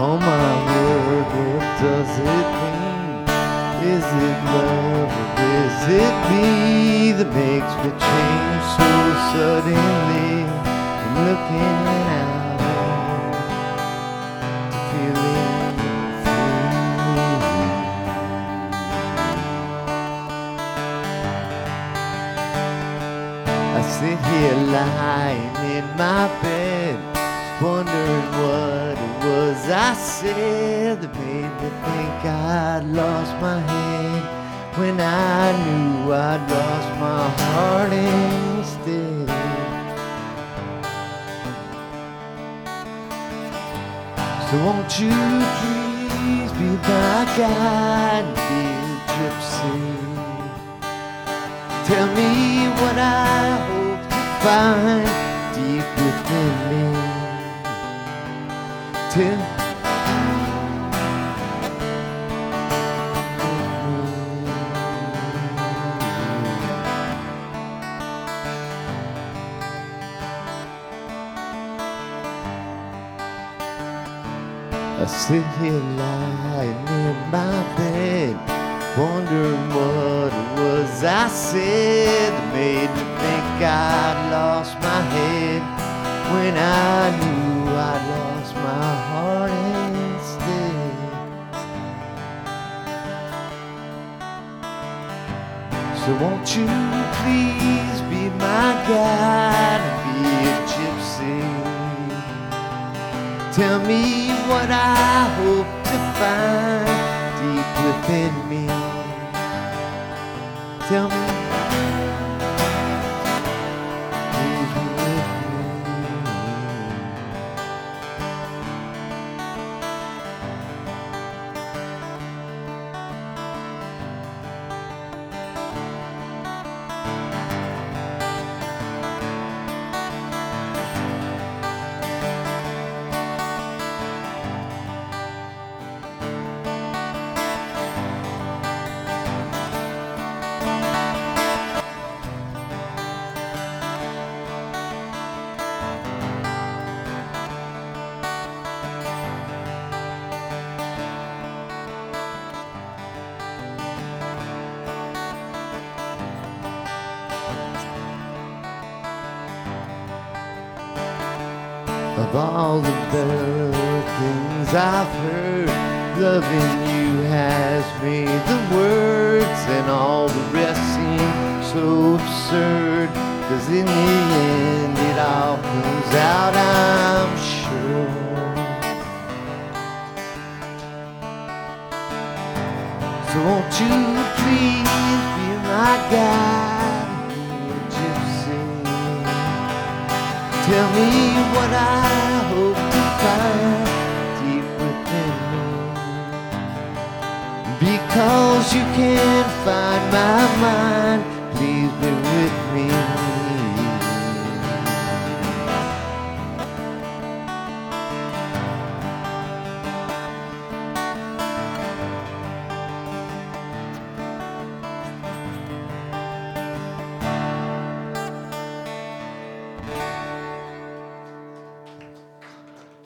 Oh my word, what does it mean? Is it love or is it me that makes me change so suddenly? I'm looking out to feeling free. I sit here lying in my bed, wondering what it was I said that made me think I'd lost my head, when I knew I'd lost my heart instead. So won't you please be my guide, dear gypsy? Tell me what I hope to find deep within me. Tell I sit here lying in my bed, wondering what it was I said that made me think I'd lost my head, when I knew I'd lost my heart instead. So won't you please be my guide and be a gypsy? Tell me what I hope to find deep within me. Tell me, please be with me. Of all the better things I've heard, loving you has made the words and all the rest seem so absurd. 'Cause in the end it all comes out, I'm sure. So won't you please be my guide, dear gypsy? Tell me what I hope to find deep within me. Because you can't find my mind, please be with me.